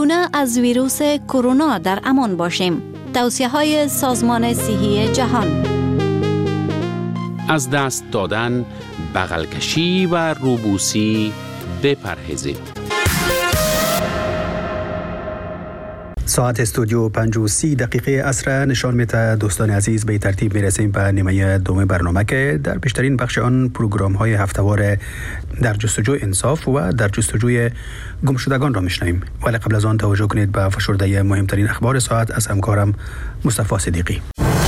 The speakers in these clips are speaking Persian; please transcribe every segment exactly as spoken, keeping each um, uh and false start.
چگونه از ویروس کرونا در امان باشیم؟ توصیه‌های سازمان صحی جهان. از دست دادن، بغل کشی و روبوسی بپرهیزید. ساعت استودیو پنج و سی دقیقه عصر نشان میده. دوستان عزیز، به ترتیب میرسیم به نیمه دوم برنامه که در بیشترین بخش آن پروگرام های هفتهوار در جستجوی انصاف و در جستجوی گمشدگان را میشنویم. ولی قبل از آن توجه کنید به فشرده مهمترین اخبار ساعت از همکارم مصطفی صدیقی.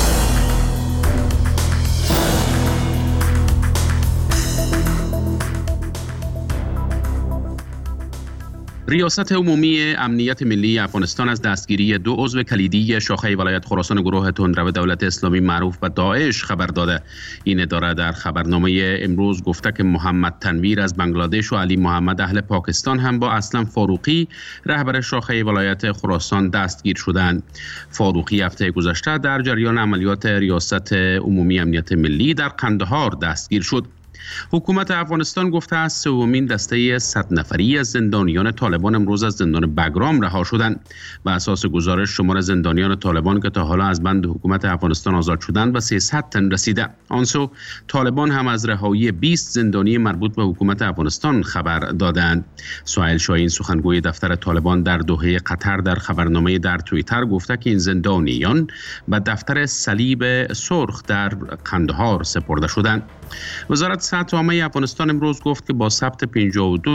ریاست عمومی امنیت ملی افغانستان از دستگیری دو عضو کلیدی شاخه ولایت خراسان گروه تندرو دولت اسلامی معروف به داعش خبر داده. این اداره در خبرنامه امروز گفته که محمد تنویر از بنگلادش و علی محمد اهل پاکستان هم با اسلم فاروقی رهبر شاخه ولایت خراسان دستگیر شدند. فاروقی هفته گذشته در جریان عملیات ریاست عمومی امنیت ملی در قندهار دستگیر شد. حکومت افغانستان گفته است سومین دسته صد نفری از زندانیان طالبان امروز از زندان بگرام رها شدند. بر اساس گزارش شمار زندانیان طالبان که تا حالا از بند حکومت افغانستان آزاد شدند به سیصد تن رسیده. آنسو طالبان هم از رهایی بیست زندانی مربوط به حکومت افغانستان خبر دادند. سهیل شاهین سخنگوی دفتر طالبان در دوحه قطر در خبرنامه در توییتر گفته که این زندانیان به دفتر صلیب سرخ در قندهار سپرده شدند. وزارت صحت عامه افغانستان امروز گفت که با ثبت پنجاه و دو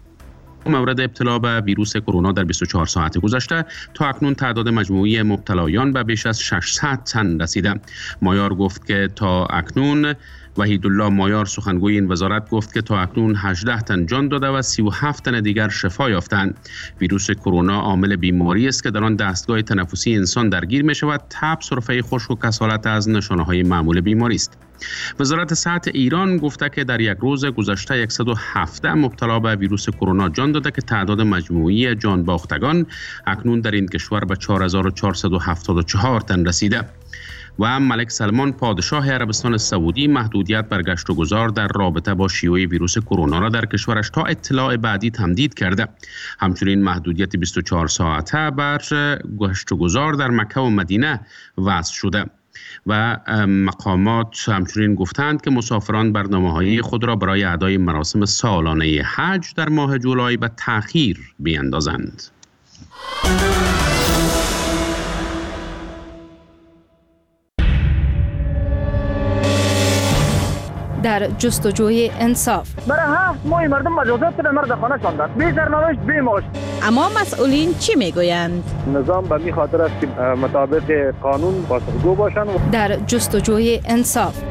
مورد ابتلا به ویروس کرونا در بیست و چهار ساعت گذشته تا اکنون تعداد مجموعی مبتلایان به بیش از ششصد تن رسیده. مایار گفت که تا اکنون وحیدالله مایار سخنگوی این وزارت گفت که تا اکنون هجده تن جان داده و سی و هفت تن دیگر شفا یافتند. ویروس کرونا عامل بیماری است که در آن دستگاه تنفسی انسان درگیر می شود. تب، سرفه خشک و کسالت از نشانه های معمول بیماری است. وزارت صحت ایران گفته که در یک روز گذشته صد و هفده مبتلا به ویروس کرونا جان داده که تعداد مجموعی جان باختگان اکنون در این کشور به چهار هزار و چهارصد و هفتاد و چهار تن رسیده. و ملک سلمان پادشاه عربستان سعودی محدودیت بر گشت و گذار در رابطه با شیوع ویروس کرونا را در کشورش تا اطلاع بعدی تمدید کرده. همچنین محدودیت بیست و چهار ساعته بر گشت و گذار در مکه و مدینه وضع شده. و مقامات همچنین گفتند که مسافران برنامه‌های خود را برای ادای مراسم سالانه حج در ماه جولای به تأخیر بیاندازند. در جستجوی انصاف. برای هفت ماه مردم مجازات به مرد خانه شاندند. بی سرنوشت بی معاش. اما مسئولین چی میگویند؟ نظام به می خاطر است که مطابق قانون پاسخگو باشند. در جستجوی انصاف.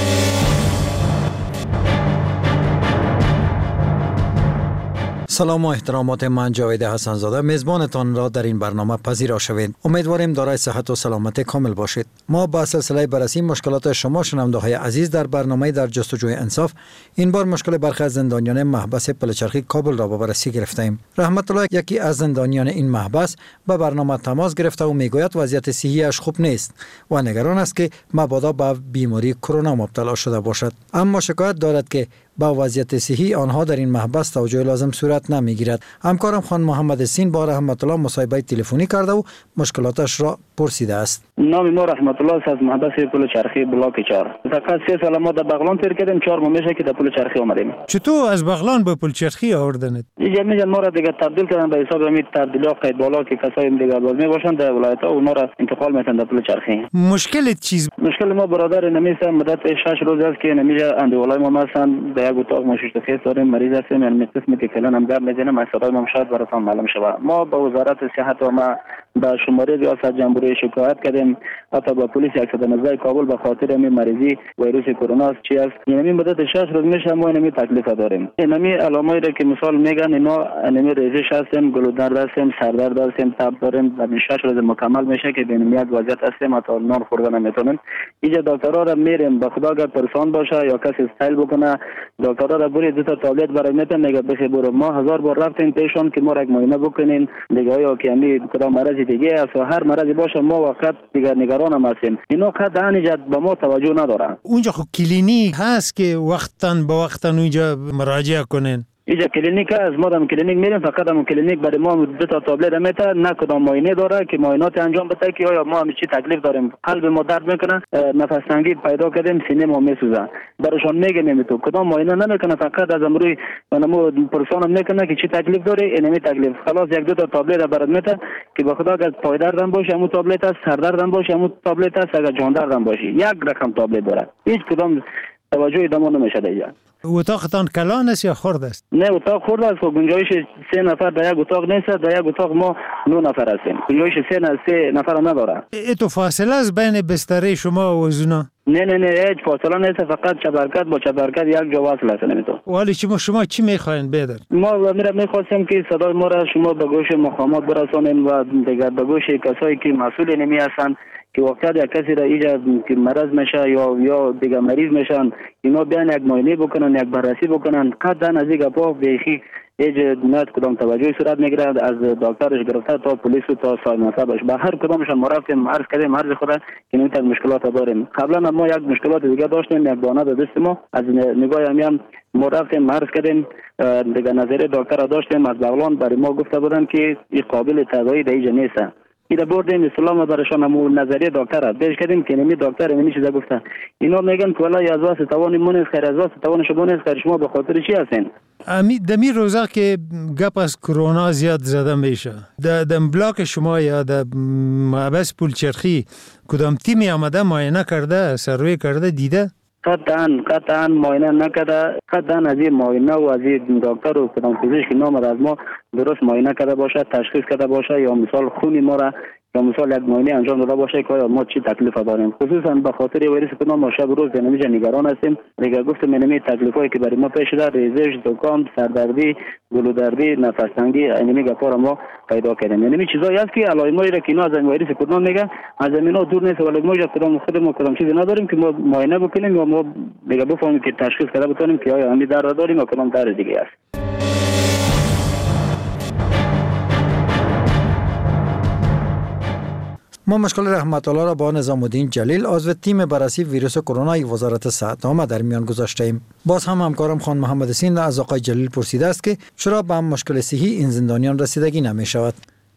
سلام و احترامات، من جاوید حسن زاده میزبانتان را در این برنامه پذیرا شوید. امیدواریم دارای صحت و سلامت کامل باشید. ما با سلسله بررسی مشکلات شما شنونده های عزیز در برنامه در جستجوی انصاف این بار مشکل برخی از زندانیان محبس پلچرخی کابل را به بررسی گرفتیم. رحمت الله، یکی از زندانیان این محبس، به برنامه تماس گرفته و میگوید وضعیت صحیش خوب نیست و نگران است که مبادا به بیماری کرونا مبتلا شده باشد. اما شکایت دارد که با وضعیت صحی آنها در این محبس توجه لازم صورت نمیگیرد. همکارم خان محمد سین با رحمت الله مصاحبه تلفنی کرده و مشکلاتش را پرسیده است. نام ما رحمت الله است، از محبس پل چرخی بلاک چهار. فقط سه سال ما در بغلان تیر کردیم، چهار ماه میشه که در پل چرخی آمدیم. چطور از بغلان به پل چرخی آوردنت؟ جمعی ما را دیگه تبدیل کردن به حساب همین تبدیلات قید بالا که کسای دیگه باز میباشن در ولایت ها، اونا را انتقال میتن در پل چرخی. مشکل چیز؟ مشکل ما برادر نمیسه مدت شش روز است که نمیشه اندولای ما مثلا در یک اتاق مشش تخیص داریم، مریض هستیم، یعنی قسمی که کلان هم گرم میزنیم، از صدای ما شاید براتون معلوم شود. ما با وزارت صحت و ما با شماره ریاست جمهوری شکایت کردیم، حتی با پلیس صد و نوزده کابل به خاطر همین مریضی ویروس کرونا است چی است، یعنی مدت شش روز میشه ما همین تکلیف داریم. همین علامایی را که مثال میگن اینا همین ریزش هستیم، گلودرد هستیم، سردرد هستیم، تب داریم، بعد شش روز مکمل میشه که ببینیم یک وضعیت هستیم، حتی نان خوردن نمیتونیم. اینجا دکترها را میریم، به خدا اگر پرسان باشه یا کسی استایل بکنه، دکترها را بری دو تا تابلت برای میتن میگه بخی برو. ما هزار بار رفتیم پیشون که ما را یک معاینه بکنین دیگه، یا که همین کدام مرض دیگه است و هر مرضی باشه ما وقت دیگه نگران هم هستیم. اینا قد انجد به ما توجه ندارن. اونجا خب کلینیک هست که وقتاً به وقتاً اونجا مراجعه کنین. اینجا کلینیک از ما دم کلینیک میریم، فقط هم کلینیک برای ما دو تا تابلت میته، نه کدام معاینه داره که معاینات انجام بده که آیا ما چی تکلیف داریم. قلب ما درد میکنه، نفس تنگی پیدا کردیم، سینه ما میسوزه. براشون میگیم تو کدام معاینه نمیکنه، فقط از امروی منمو پرسان میکنه که چی تکلیف داره، اینمی تکلیف. خلاص یک دو تا تابلت برات میته که به خدا اگر پای دردم باشه همون تابلت است، سر دردم باشه همون تابلت است، اگر جان دردم باشه یک رقم تابلت داره. هیچ کدام توجهی دما نمیشه دیگه. اتاقتان کلان است یا خرد است؟ نه اتاق خرد است، گنجایش سه نفر در یک اتاق نیست، در یک اتاق ما نه نفر هستیم. گنجایش سه نه سه نفر نداره. تو فاصله است بین بستر شما و زونا؟ نه نه نه هیچ فاصله نیست، فقط چبرکت با چبرکت یک جا وصل است نمیتون. ولی شما شما چی میخواین بدر؟ ما میرم میخواستیم که صدای ما را شما به گوش مقامات برسانید و دیگر به گوش کسایی که مسئول نمی هستند که وقتی یک کسی را ایجا که مرض میشه یا یا دیگه مریض میشن، اینا بیان یک معاینه بکنن، یک بررسی بکنن. قطعا از این گپا بیخی هیچ نه کدام توجهی صورت میگیره، از دکترش گرفته تا پلیس و تا صاحب منصبش به هر کدامشان ما رفتیم عرض کردیم عرض خود که نمیتونیم مشکلات داریم. قبلا ما یک مشکلات دیگه داشتیم، یک دانه به دست ما از نگاه همیم ما رفتیم عرض کردیم دیگه نظریه دکتر داشتیم از بغلان، برای ما گفته بودن که این قابل تداوی دیگه نیست. اینا بردیم اسلام برایشان همون نظریه دکتر بیش کردیم که نمی دکتر نمی چیزا گفته. اینا میگن که والله از واسه توان مون خیر، از واسه توان شما نیست خیر، شما به خاطر چی هستین؟ امی دمی روزا که گپ از کرونا زیاد زده میشه، د دم بلاک شما یا د محبس پولچرخی کدام تیمی آمده معاینه کرده، سروی کرده، دیده؟ قطعا قطعا معاینه نکرده، قطعا از این معاینه و از این دکتر و کدام پزشک نام از ما درست معاینه کرده باشه، تشخیص کرده باشه، یا مثال خونی ما را یا مثال یک معاینه انجام داده باشه که ما چی تکلیف داریم. خصوصا به خاطر ویروس کرونا ما شب روز نمیشه نگران هستیم. دیگه گفتم اینمی تکلیفایی که برای ما پیش داره، ریزش، زکام، سردردی، گلودردی، نفس تنگی، اینمی گپا ما پیدا کردیم. اینمی چیزایی است که علائمایی را که اینا از ویروس کرونا میگه از اینا دور نیست، ولی ما کدام خود ما کدام چیزی نداریم که ما معاینه بکنیم یا ما دیگه بفهمیم که تشخیص کرده بتونیم که آیا همین درد داریم یا کدام درد دیگه است. ما مشکل رحمت الله را با نظام الدین جلیل عضو تیم بررسی ویروس کرونا وزارت صحت نامه در میان گذاشته ایم. باز هم همکارم خان محمد حسین از آقای جلیل پرسیده است که چرا به مشکل صحی این زندانیان رسیدگی نمی شود.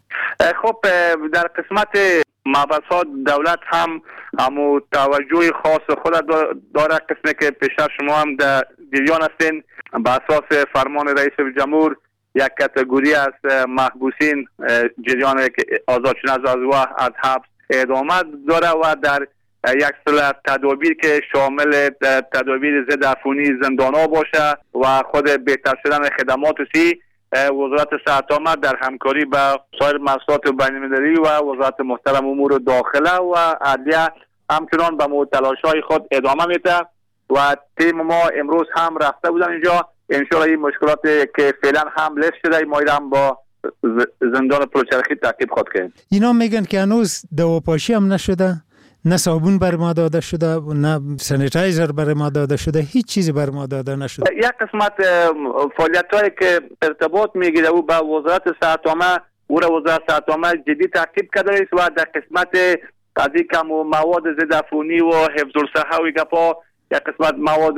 خب در قسمت محبسات دولت هم همو توجه خاص خود داره. قسمی که پیشتر شما هم در جریان هستین، به اساس فرمان رئیس جمهور یک کاتگوری از محبوسین جریان آزاد شدن از از حبس ادامه داره و در یک سلسله تدابیر که شامل تدابیر ضد عفونی زندان‌ها باشه و خود بهتر شدن خدمات صحی، وزارت صحت عامه در همکاری با سایر مؤسسات بین‌المللی و وزارت محترم امور داخله و عدلیه همچنان به تلاش‌های خود ادامه میده و تیم ما امروز هم رفته بودن اینجا. انشاءالله این مشکلات که فعلا هم لیست شده ما هم با زندان پلچرخی تعقیب خود کنیم. اینا میگن که هنوز دواپاشی هم نشده، نه صابون بر ما داده شده، نه سانیتایزر بر ما داده شده، هیچ چیزی بر ما داده نشده. یک قسمت فعالیت‌هایی که ارتباط میگیره او با وزارت صحت عامه، او را وزارت صحت عامه جدی تعقیب کرده است و در قسمت قضیه کم مواد ضد عفونی و حفظ الصحه و گپا یک قسمت مواد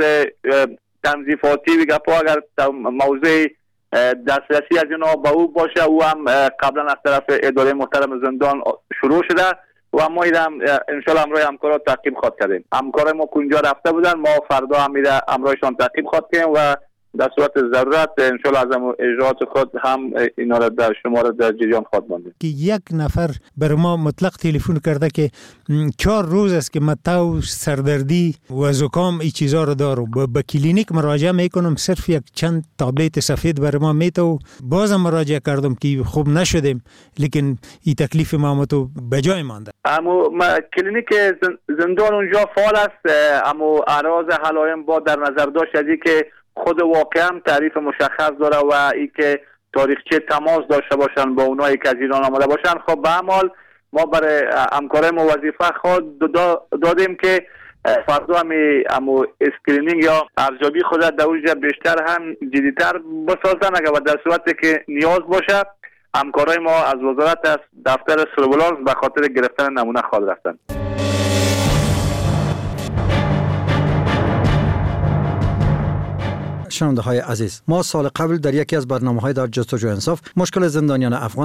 تنظیفاتی و گپا اگر موضوع دسترسی از اینا با او باشه، او هم قبلا از طرف اداره محترم زندان شروع شده و ما هم انشالله امروز همکارا تعقیب خواهد کردیم. همکارای ما کنجا رفته بودن، ما فردا هم میره امروزشان تعقیب خواهد کنیم و در صورت ضرورت انشالله از اجراات خود هم اینا را در شما را در جریان خواهد ماندیم. که یک نفر بر ما مطلق تلفن کرده که چهار روز است که من تو سردردی و زکام این چیزا رو دارم، به کلینیک مراجعه میکنم، صرف یک چند تابلت سفید بر ما میته و بازم مراجعه کردم که خوب نشدیم، لیکن این تکلیف ما تو به جای مانده. اما کلینیک زندان اونجا فعال است، اما اعراض علائم با در نظر داشت از که خود واقعا تعریف مشخص داره و ای که تاریخچه تماس داشته باشن با اونایی که از ایران آمده باشن. خب به عمل ما برای همکارای ما وظیفه خود دادیم که فردا همی امو اسکرینینگ یا ارزیابی خود در اونجا بیشتر هم جدیتر بسازن اگر و در صورتی که نیاز باشه همکارای ما از وزارت از دفتر سرویلانس به خاطر گرفتن نمونه خواهد رفتن. شنونده های عزیز، ما سال قبل در یکی از برنامه‌های در جستجوی انصاف مشکل زندانیان افغان